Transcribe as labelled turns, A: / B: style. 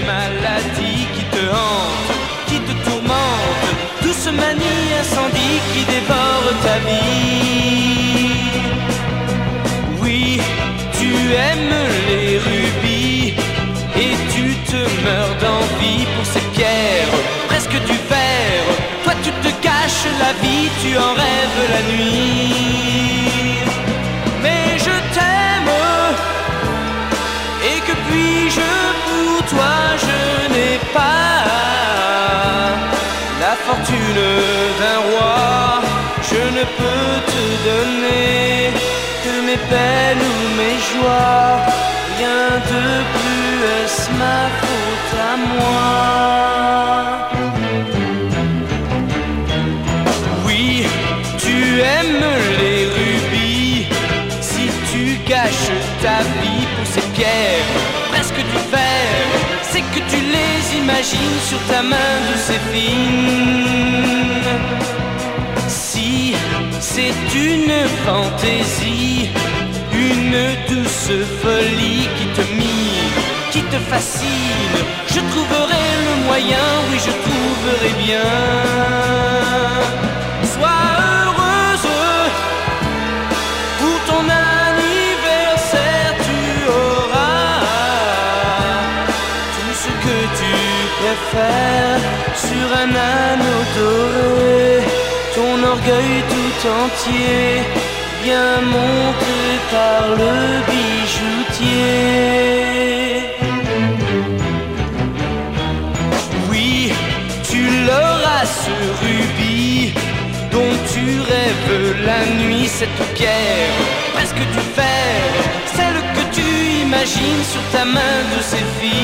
A: maladie qui te hante, qui te tourmente, tout ce manie incendie qui dévore ta vie. Oui, tu aimes les rubis et tu te meurs d'envie pour ces pierres, presque du verre. Toi tu te caches la vie, tu en rêves la nuit. Mais je t'aime, et que puis-je pour toi? Je n'ai pas la fortune d'un roi, je ne peux te donner que mes peines ou mes joies. Rien de plus, est-ce ma faute à moi? Oui, tu aimes les rubis, si tu caches ta vie pour ces pierres, presque du verre, c'est que tu les imagines sur ta main douce et fine. Si c'est une fantaisie, une douce folie qui te mine, qui te fascine, je trouverai le moyen, oui je trouverai bien. Sois heureuse, pour ton anniversaire tu auras tout ce que tu préfères sur un anneau doré, ton orgueil tout entier, bien monté par le bijoutier. Oui, tu l'auras ce rubis dont tu rêves la nuit, cette pierre, presque du fer, celle que tu imagines sur ta main de ces filles.